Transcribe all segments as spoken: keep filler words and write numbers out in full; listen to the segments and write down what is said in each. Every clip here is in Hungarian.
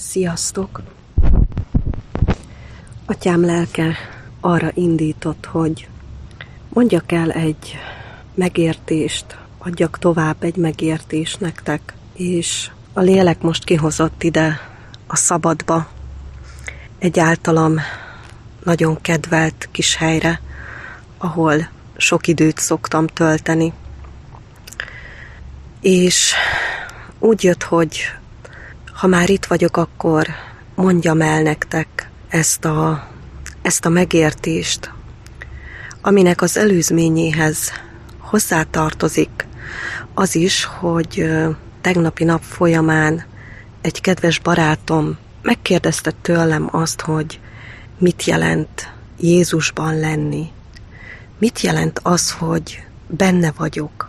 Sziasztok! Atyám lelke arra indított, hogy mondjak el egy megértést, adjak tovább egy megértést nektek, és a lélek most kihozott ide a szabadba, egy általam nagyon kedvelt kis helyre, ahol sok időt szoktam tölteni. És úgy jött, hogy ha már itt vagyok, akkor mondjam el nektek ezt a, ezt a megértést, aminek az előzményéhez hozzátartozik az is, hogy tegnapi nap folyamán egy kedves barátom megkérdezte tőlem azt, hogy mit jelent Jézusban lenni. Mit jelent az, hogy benne vagyok.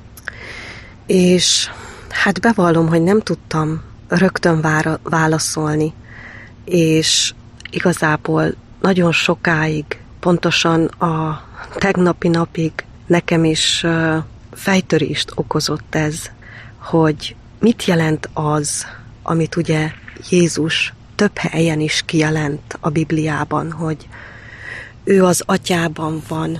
És hát bevallom, hogy nem tudtam rögtön válaszolni, és igazából nagyon sokáig, pontosan a tegnapi napig nekem is fejtörést okozott ez, hogy mit jelent az, amit ugye Jézus több helyen is kijelent a Bibliában, hogy ő az Atyában van,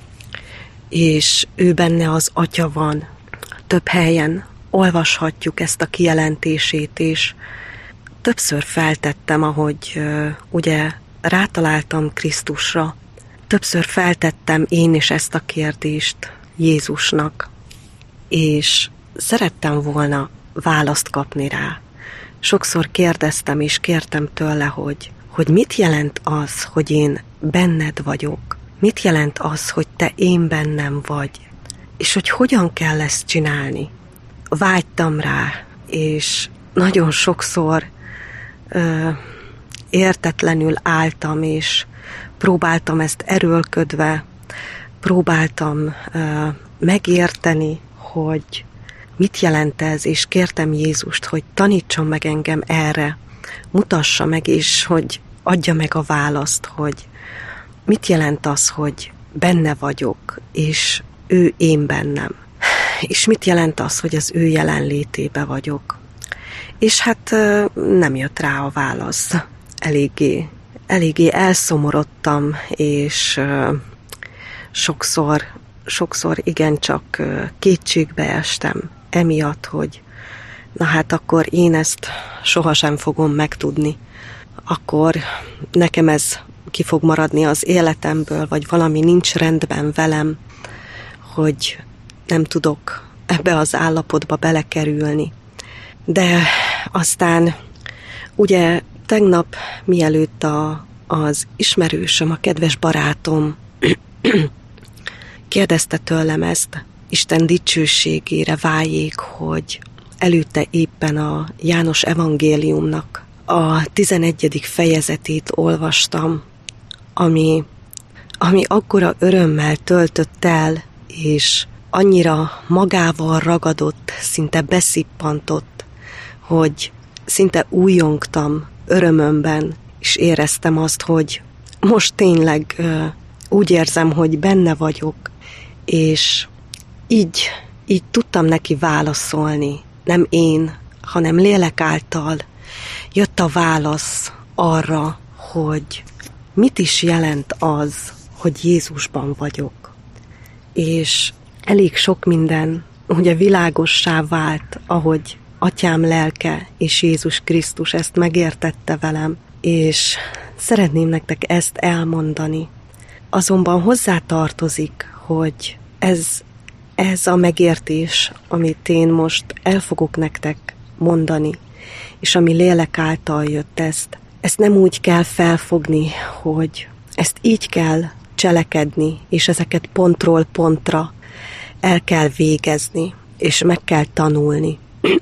és ő benne az Atya van. Több helyen olvashatjuk ezt a kijelentését, és többször feltettem, ahogy uh, ugye rátaláltam Krisztusra, többször feltettem én is ezt a kérdést Jézusnak, és szerettem volna választ kapni rá. Sokszor kérdeztem és kértem tőle, hogy, hogy mit jelent az, hogy én benned vagyok? Mit jelent az, hogy te én bennem vagy? És hogy hogyan kell ezt csinálni? Vágytam rá, és nagyon sokszor ö, értetlenül álltam, és próbáltam ezt erőlködve, próbáltam ö, megérteni, hogy mit jelent ez, és kértem Jézust, hogy tanítson meg engem erre, mutassa meg, és hogy adja meg a választ, hogy mit jelent az, hogy benne vagyok, és ő én bennem. És mit jelent az, hogy az ő jelenlétébe vagyok. És hát nem jött rá a válasz. Eléggé, eléggé elszomorodtam, és sokszor, sokszor igencsak kétségbe estem emiatt, hogy na hát akkor én ezt sohasem fogom megtudni. Akkor nekem ez ki fog maradni az életemből, vagy valami nincs rendben velem, hogy nem tudok ebbe az állapotba belekerülni. De aztán ugye tegnap, mielőtt a, az ismerősöm, a kedves barátom kérdezte tőlem ezt, Isten dicsőségére váljék, hogy előtte éppen a János evangéliumnak a tizenegyedik fejezetét olvastam, ami, ami akkora örömmel töltött el, és annyira magával ragadott, szinte beszippantott, hogy szinte újjongtam örömömben, és éreztem azt, hogy most tényleg uh, úgy érzem, hogy benne vagyok, és így, így tudtam neki válaszolni. Nem én, hanem lélek által jött a válasz arra, hogy mit is jelent az, hogy Jézusban vagyok. És elég sok minden ugye világossá vált, ahogy Atyám lelke és Jézus Krisztus ezt megértette velem, és szeretném nektek ezt elmondani. Azonban hozzátartozik, hogy ez, ez a megértés, amit én most el fogok nektek mondani, és ami lélek által jött ezt, ezt nem úgy kell felfogni, hogy ezt így kell cselekedni, és ezeket pontról pontra el kell végezni, és meg kell tanulni.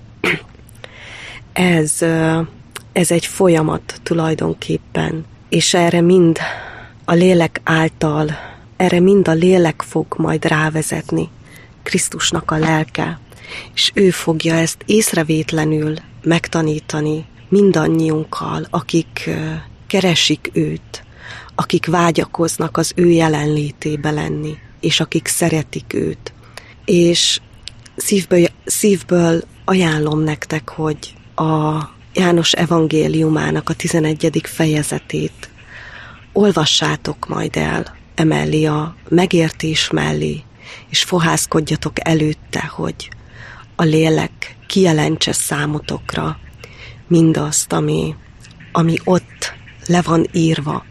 Ez, ez egy folyamat tulajdonképpen, és erre mind a lélek által, erre mind a lélek fog majd rávezetni, Krisztusnak a lelke, és ő fogja ezt észrevétlenül megtanítani mindannyiunkkal, akik keresik őt, akik vágyakoznak az ő jelenlétébe lenni, és akik szeretik őt. És szívből, szívből ajánlom nektek, hogy a János evangéliumának a tizenegyedik fejezetét olvassátok majd el emellé a megértés mellé, és fohászkodjatok előtte, hogy a lélek kijelentse számotokra mindazt, ami, ami ott le van írva.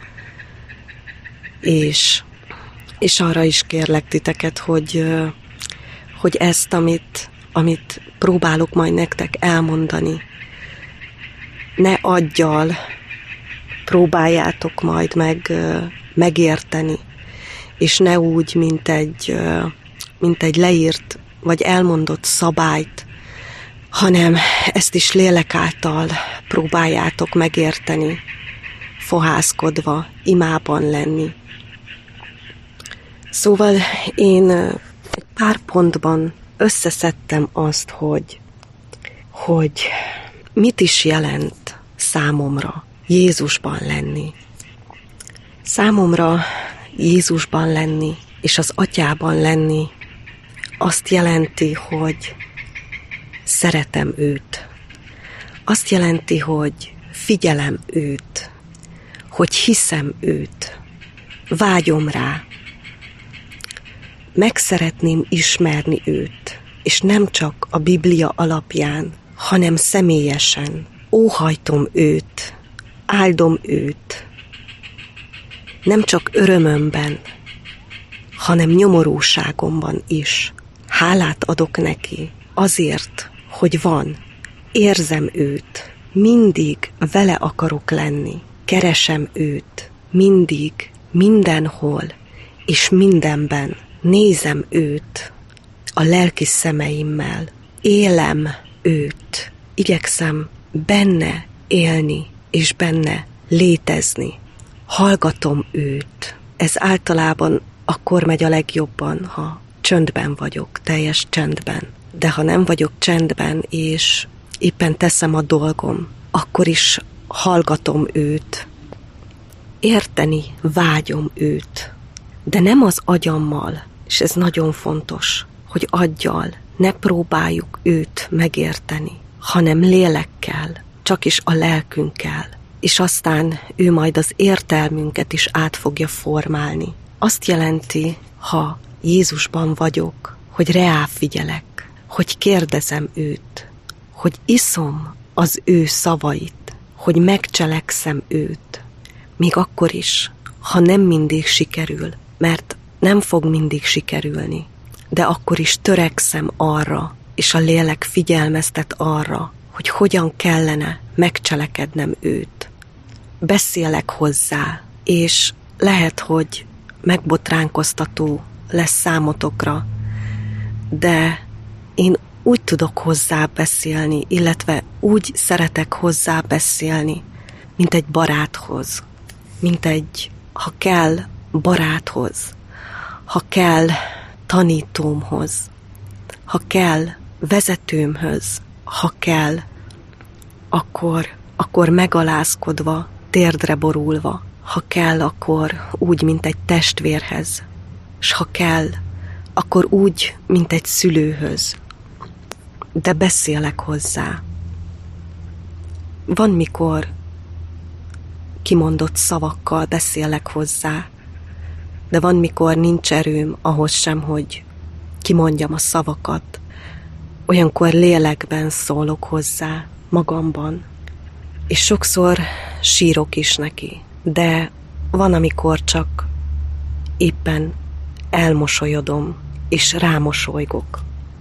És, és arra is kérlek titeket, hogy, hogy ezt, amit, amit próbálok majd nektek elmondani, ne aggyal próbáljátok majd meg megérteni, és ne úgy, mint egy, mint egy leírt vagy elmondott szabályt, hanem ezt is lélek által próbáljátok megérteni, fohászkodva, imában lenni. Szóval én egy pár pontban összeszedtem azt, hogy, hogy mit is jelent számomra Jézusban lenni. Számomra Jézusban lenni és az Atyában lenni azt jelenti, hogy szeretem őt. Azt jelenti, hogy figyelem őt, hogy hiszem őt, vágyom rá. Meg szeretném ismerni őt, és nem csak a Biblia alapján, hanem személyesen. Óhajtom őt, áldom őt, nem csak örömömben, hanem nyomorúságomban is. Hálát adok neki azért, hogy van. Érzem őt, mindig vele akarok lenni. Keresem őt, mindig, mindenhol és mindenben. Nézem őt a lelki szemeimmel. Élem őt. Igyekszem benne élni és benne létezni. Hallgatom őt. Ez általában akkor megy a legjobban, ha csöndben vagyok, teljes csendben. De ha nem vagyok csendben, és éppen teszem a dolgom, akkor is hallgatom őt. Érteni vágyom őt. De nem az agyammal, és ez nagyon fontos, hogy aggyal ne próbáljuk őt megérteni, hanem lélekkel, csak is a lelkünkkel, és aztán ő majd az értelmünket is át fogja formálni. Azt jelenti, ha Jézusban vagyok, hogy reá figyelek, hogy kérdezem őt, hogy iszom az ő szavait, hogy megcselekszem őt, még akkor is, ha nem mindig sikerül, mert nem fog mindig sikerülni, de akkor is törekszem arra, és a lélek figyelmeztet arra, hogy hogyan kellene megcselekednem őt. Beszélek hozzá, és lehet, hogy megbotránkoztató lesz számotokra, de én úgy tudok hozzá beszélni, illetve úgy szeretek hozzá beszélni, mint egy baráthoz, mint egy, ha kell, baráthoz, ha kell, tanítómhoz, ha kell, vezetőmhöz, ha kell, akkor, akkor megalázkodva, térdre borulva, ha kell, akkor úgy, mint egy testvérhez, s ha kell, akkor úgy, mint egy szülőhöz, de beszélek hozzá. Van, mikor kimondott szavakkal beszélek hozzá, de van, mikor nincs erőm ahhoz sem, hogy kimondjam a szavakat. Olyankor lélekben szólok hozzá, magamban, és sokszor sírok is neki, de van, amikor csak éppen elmosolyodom, és rámosolygok.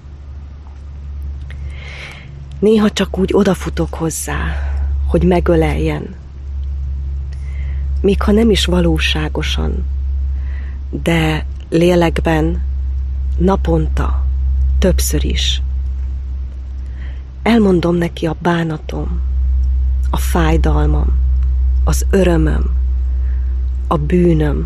Néha csak úgy odafutok hozzá, hogy megöleljen, még ha nem is valóságosan, de lélekben naponta, többször is. Elmondom neki a bánatom, a fájdalmam, az örömöm, a bűnöm.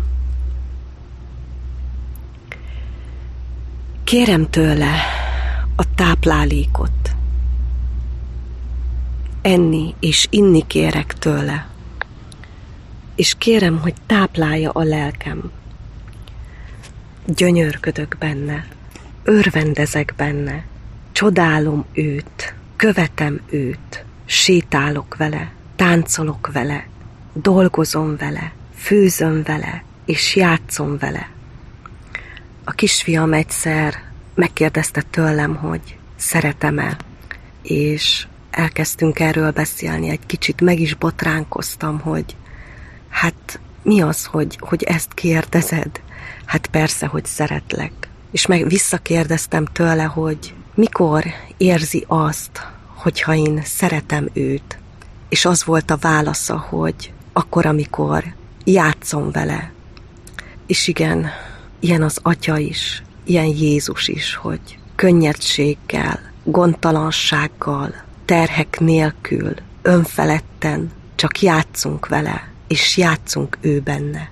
Kérem tőle a táplálékot. Enni és inni kérek tőle. És kérem, hogy táplálja a lelkem. Gyönyörködök benne, örvendezek benne, csodálom őt, követem őt, sétálok vele, táncolok vele, dolgozom vele, főzöm vele, és játszom vele. A kisfiam egyszer megkérdezte tőlem, hogy szeretem-e, és elkezdtünk erről beszélni, egy kicsit meg is botránkoztam, hogy hát mi az, hogy, hogy ezt kérdezed? Hát persze, hogy szeretlek. És meg visszakérdeztem tőle, hogy mikor érzi azt, hogyha én szeretem őt. És az volt a válasza, hogy akkor, amikor játszom vele. És igen, ilyen az Atya is, ilyen Jézus is, hogy könnyedséggel, gondtalansággal, terhek nélkül, önfeledten csak játszunk vele, és játszunk ő benne.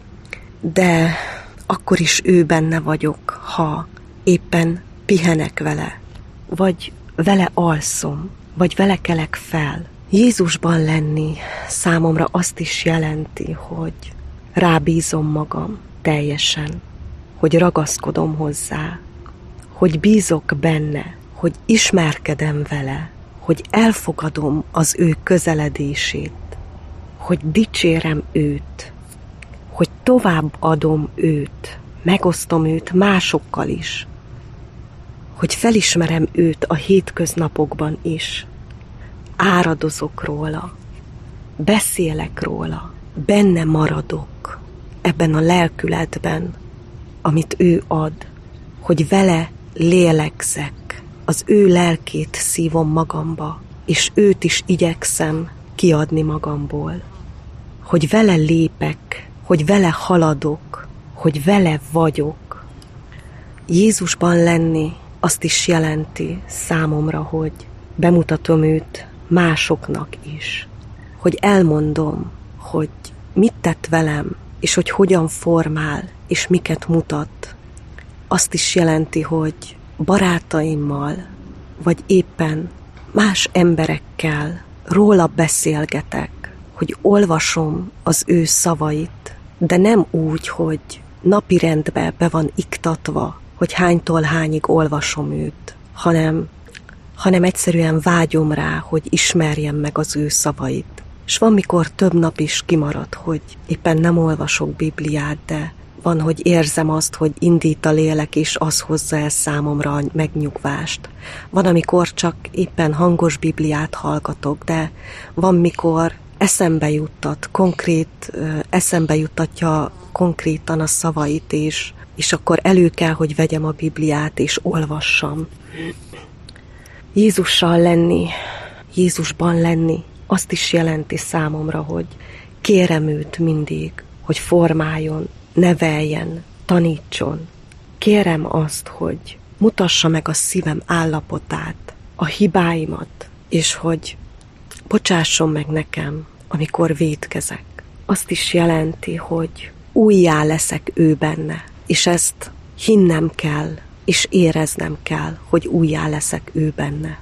De akkor is ő benne vagyok, ha éppen pihenek vele, vagy vele alszom, vagy vele kelek fel. Jézusban lenni számomra azt is jelenti, hogy rábízom magam teljesen, hogy ragaszkodom hozzá, hogy bízok benne, hogy ismerkedem vele, hogy elfogadom az ő közeledését, hogy dicsérem őt, hogy tovább adom őt, megosztom őt másokkal is, hogy felismerem őt a hétköznapokban is, áradozok róla, beszélek róla, benne maradok ebben a lelkületben, amit ő ad, hogy vele lélegzek, az ő lelkét szívom magamba, és őt is igyekszem kiadni magamból, hogy vele lépek, hogy vele haladok, hogy vele vagyok. Jézusban lenni azt is jelenti számomra, hogy bemutatom őt másoknak is, hogy elmondom, hogy mit tett velem, és hogy hogyan formál, és miket mutat. Azt is jelenti, hogy barátaimmal, vagy éppen más emberekkel róla beszélgetek, hogy olvasom az ő szavait, de nem úgy, hogy napirendbe be van iktatva, hogy hánytól hányig olvasom őt, hanem, hanem egyszerűen vágyom rá, hogy ismerjem meg az ő szavait. És van, mikor több nap is kimarad, hogy éppen nem olvasok Bibliát, de van, hogy érzem azt, hogy indít a lélek, és az hozza el számomra a megnyugvást. Van, amikor csak éppen hangos Bibliát hallgatok, de van, mikor eszembe juttat, konkrét, eszembe juttatja konkrétan a szavait, és, és akkor elő kell, hogy vegyem a Bibliát, és olvassam. Jézussal lenni, Jézusban lenni, azt is jelenti számomra, hogy kérem őt mindig, hogy formáljon, neveljen, tanítson. Kérem azt, hogy mutassa meg a szívem állapotát, a hibáimat, és hogy bocsásson meg nekem, amikor vétkezek. Azt is jelenti, hogy újjá leszek ő benne, és ezt hinnem kell, és éreznem kell, hogy újjá leszek ő benne.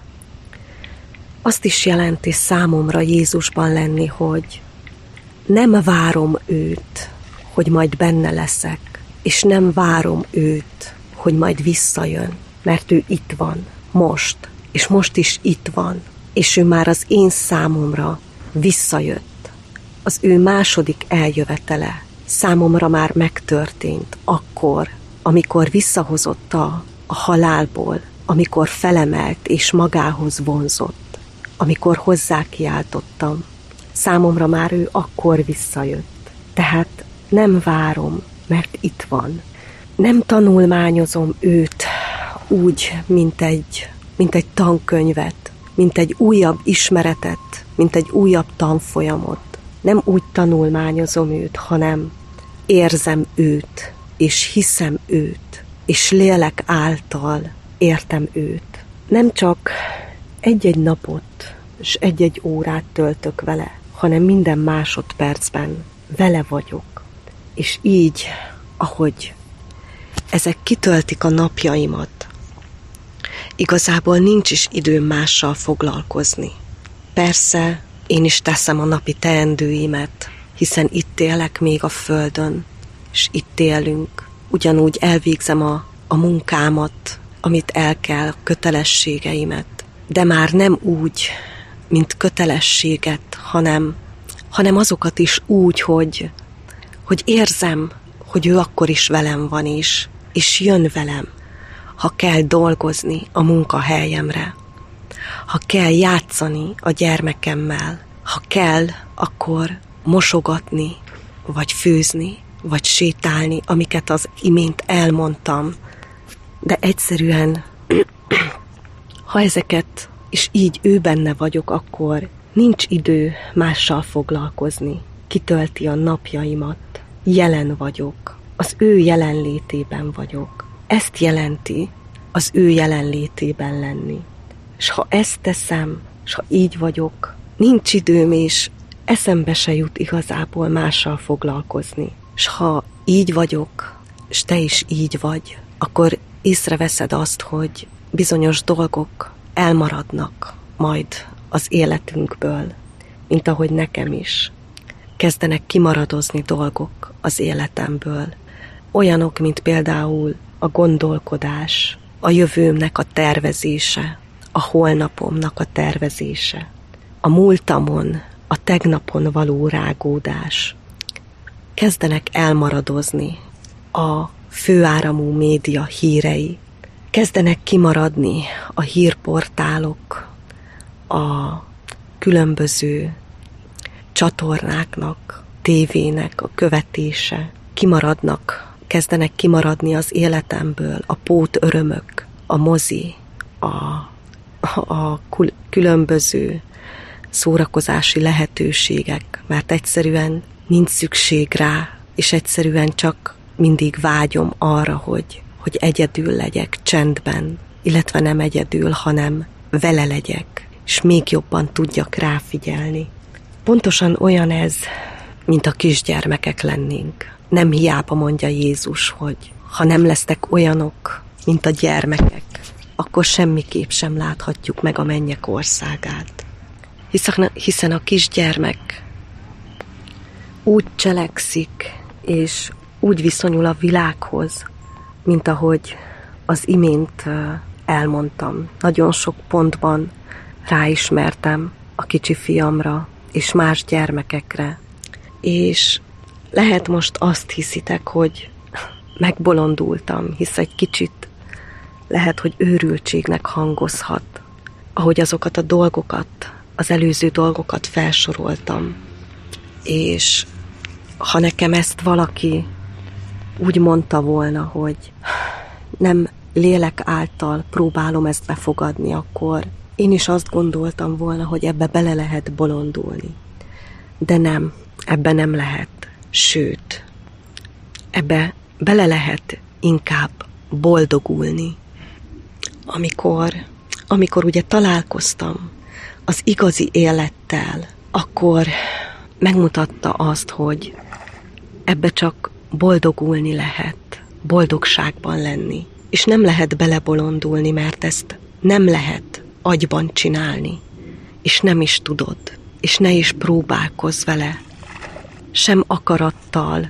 Azt is jelenti számomra Jézusban lenni, hogy nem várom őt, hogy majd benne leszek, és nem várom őt, hogy majd visszajön, mert ő itt van, most, és most is itt van, és ő már az én számomra visszajött. Az ő második eljövetele számomra már megtörtént akkor, amikor visszahozott a, a halálból, amikor felemelt és magához vonzott, amikor hozzá kiáltottam. Számomra már ő akkor visszajött. Tehát nem várom, mert itt van. Nem tanulmányozom őt úgy, mint egy, mint egy tankönyvet, mint egy újabb ismeretet, mint egy újabb tanfolyamot. Nem úgy tanulmányozom őt, hanem érzem őt, és hiszem őt, és lélek által értem őt. Nem csak egy-egy napot és egy-egy órát töltök vele, hanem minden másodpercben vele vagyok. És így, ahogy ezek kitöltik a napjaimat, igazából nincs is időm mással foglalkozni. Persze, én is teszem a napi teendőimet, hiszen itt élek még a földön, és itt élünk. Ugyanúgy elvégzem a, a munkámat, amit el kell, kötelességeimet, de már nem úgy, mint kötelességet, hanem, hanem azokat is úgy, hogy, hogy érzem, hogy ő akkor is velem van is, és jön velem, ha kell dolgozni a munkahelyemre, ha kell játszani a gyermekemmel, ha kell, akkor mosogatni, vagy főzni, vagy sétálni, amiket az imént elmondtam. De egyszerűen, ha ezeket, és így ő benne vagyok, akkor nincs idő mással foglalkozni. Kitölti a napjaimat. Jelen vagyok. Az ő jelenlétében vagyok. Ezt jelenti az ő jelenlétében lenni. És ha ezt teszem, és ha így vagyok, nincs időm, és eszembe se jut igazából mással foglalkozni. És ha így vagyok, és te is így vagy, akkor észreveszed azt, hogy bizonyos dolgok elmaradnak majd az életünkből, mint ahogy nekem is. Kezdenek kimaradozni dolgok az életemből. Olyanok, mint például a gondolkodás, a jövőmnek a tervezése, a holnapomnak a tervezése, a múltamon, a tegnapon való rágódás. Kezdenek elmaradozni a főáramú média hírei. Kezdenek kimaradni a hírportálok, a különböző csatornáknak, tévének a követése. Kimaradnak, kezdenek kimaradni az életemből a pót örömök, a mozi, a, a különböző szórakozási lehetőségek, mert egyszerűen nincs szükség rá, és egyszerűen csak mindig vágyom arra, hogy, hogy egyedül legyek csendben, illetve nem egyedül, hanem vele legyek, és még jobban tudjak ráfigyelni. Pontosan olyan ez, mint a kisgyermekek lennénk. Nem hiába mondja Jézus, hogy ha nem lesztek olyanok, mint a gyermekek, akkor semmiképp sem láthatjuk meg a mennyek országát. Hiszen, hiszen a kisgyermek úgy cselekszik, és úgy viszonyul a világhoz, mint ahogy az imént elmondtam. Nagyon sok pontban ráismertem a kicsi fiamra, és más gyermekekre. És lehet most azt hiszitek, hogy megbolondultam, hisz egy kicsit lehet, hogy őrültségnek hangozhat, ahogy azokat a dolgokat, az előző dolgokat felsoroltam. És ha nekem ezt valaki úgy mondta volna, hogy nem lélek által próbálom ezt befogadni, akkor én is azt gondoltam volna, hogy ebbe bele lehet bolondulni. De nem, ebbe nem lehet. Sőt, ebbe bele lehet inkább boldogulni. Amikor, amikor ugye találkoztam az igazi élettel, akkor megmutatta azt, hogy ebbe csak boldogulni lehet, boldogságban lenni. És nem lehet belebolondulni, mert ezt nem lehet agyban csinálni, és nem is tudod, és ne is próbálkozz vele, sem akarattal,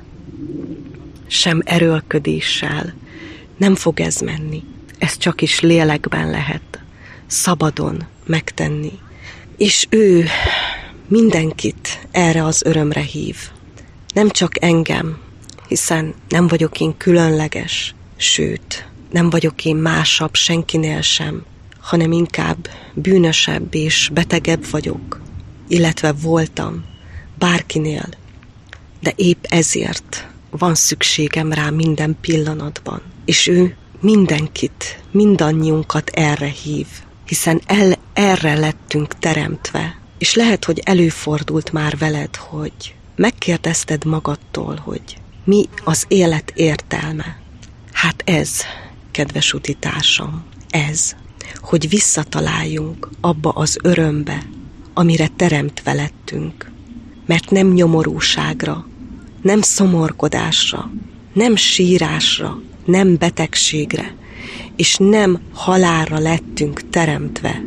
sem erőlködéssel, nem fog ez menni. Ez csak is lélekben lehet, szabadon megtenni. És ő mindenkit erre az örömre hív. Nem csak engem, hiszen nem vagyok én különleges, sőt, nem vagyok én másabb senkinél sem, hanem inkább bűnösebb és betegebb vagyok, illetve voltam bárkinél, de épp ezért van szükségem rá minden pillanatban, és ő mindenkit, mindannyiunkat erre hív, hiszen el, erre lettünk teremtve, és lehet, hogy előfordult már veled, hogy megkérdezted magadtól, hogy mi az élet értelme. Hát ez, kedves utitársam, ez, hogy visszataláljunk abba az örömbe, amire teremtve lettünk. Mert nem nyomorúságra, nem szomorkodásra, nem sírásra, nem betegségre, és nem halálra lettünk teremtve,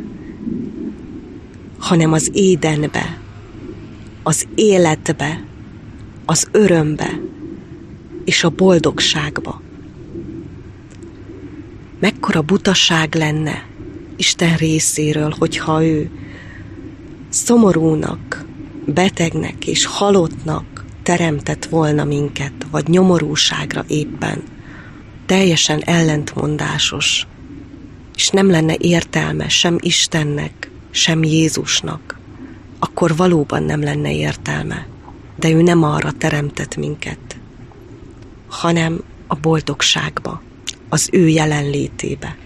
hanem az édenbe, az életbe, az örömbe és a boldogságba. Mekkora butaság lenne Isten részéről, hogyha ő szomorúnak, betegnek és halottnak teremtett volna minket, vagy nyomorúságra éppen, teljesen ellentmondásos, és nem lenne értelme sem Istennek, sem Jézusnak, akkor valóban nem lenne értelme. De ő nem arra teremtett minket, hanem a boldogságba, az ő jelenlétébe.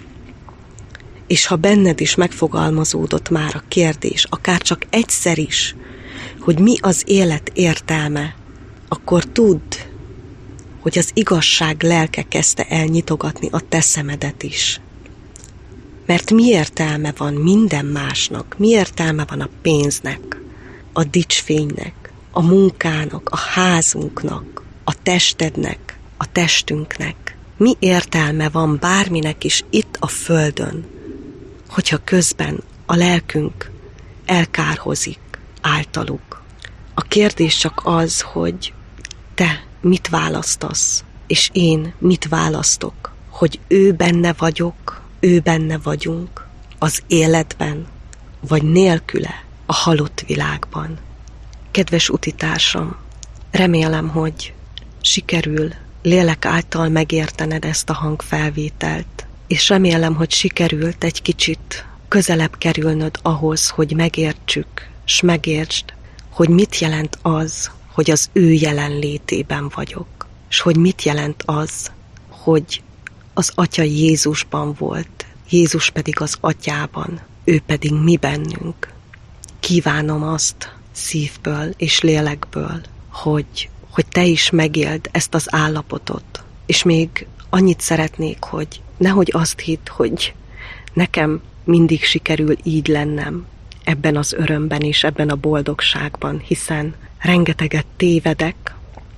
És ha benned is megfogalmazódott már a kérdés, akár csak egyszer is, hogy mi az élet értelme, akkor tudd, hogy az igazság lelke kezdte el nyitogatni a te szemedet is. Mert mi értelme van minden másnak, mi értelme van a pénznek, a dicsfénynek, a munkának, a házunknak, a testednek, a testünknek. Mi értelme van bárminek is itt a földön, hogyha közben a lelkünk elkárhozik általuk. A kérdés csak az, hogy te mit választasz, és én mit választok, hogy ő benne vagyok, ő benne vagyunk, az életben, vagy nélküle, a halott világban. Kedves utitársam, remélem, hogy sikerül lélek által megértened ezt a hangfelvételt, és remélem, hogy sikerült egy kicsit közelebb kerülnöd ahhoz, hogy megértsük, s megértsd, hogy mit jelent az, hogy az ő jelenlétében vagyok, és hogy mit jelent az, hogy az Atya Jézusban volt, Jézus pedig az Atyában, ő pedig mi bennünk. Kívánom azt szívből és lélekből, hogy, hogy te is megéld ezt az állapotot. És még annyit szeretnék, hogy nehogy azt hidd, hogy nekem mindig sikerül így lennem ebben az örömben és ebben a boldogságban, hiszen rengeteget tévedek,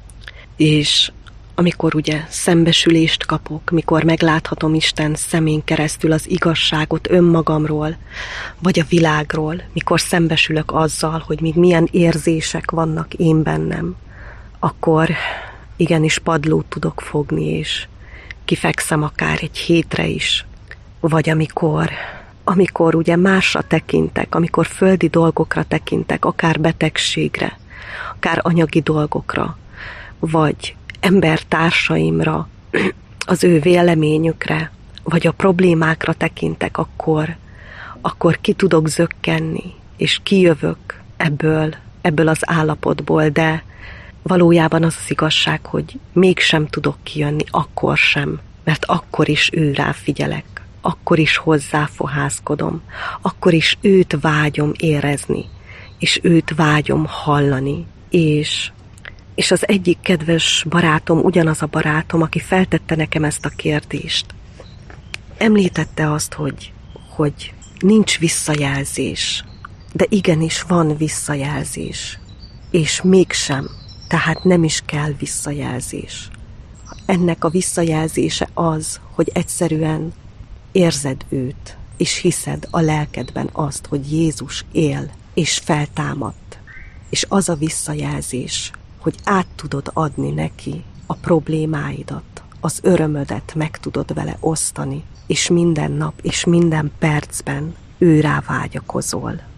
és amikor ugye szembesülést kapok, mikor megláthatom Isten szemén keresztül az igazságot önmagamról, vagy a világról, mikor szembesülök azzal, hogy még milyen érzések vannak én bennem, akkor igenis padlót tudok fogni, és kifekszem akár egy hétre is. Vagy amikor, amikor ugye másra tekintek, amikor földi dolgokra tekintek, akár betegségre, akár anyagi dolgokra, vagy embertársaimra, az ő véleményükre, vagy a problémákra tekintek, akkor, akkor ki tudok zökkenni, és kijövök ebből, ebből az állapotból, de valójában az az igazság, hogy mégsem tudok kijönni, akkor sem, mert akkor is ő rá figyelek, akkor is hozzáfohászkodom, akkor is őt vágyom érezni, és őt vágyom hallani, és És az egyik kedves barátom, ugyanaz a barátom, aki feltette nekem ezt a kérdést, említette azt, hogy, hogy nincs visszajelzés, de igenis van visszajelzés, és mégsem, tehát nem is kell visszajelzés. Ennek a visszajelzése az, hogy egyszerűen érzed őt, és hiszed a lelkedben azt, hogy Jézus él, és feltámadt. És az a visszajelzés, hogy át tudod adni neki a problémáidat, az örömödet meg tudod vele osztani, és minden nap és minden percben ő rá vágyakozol.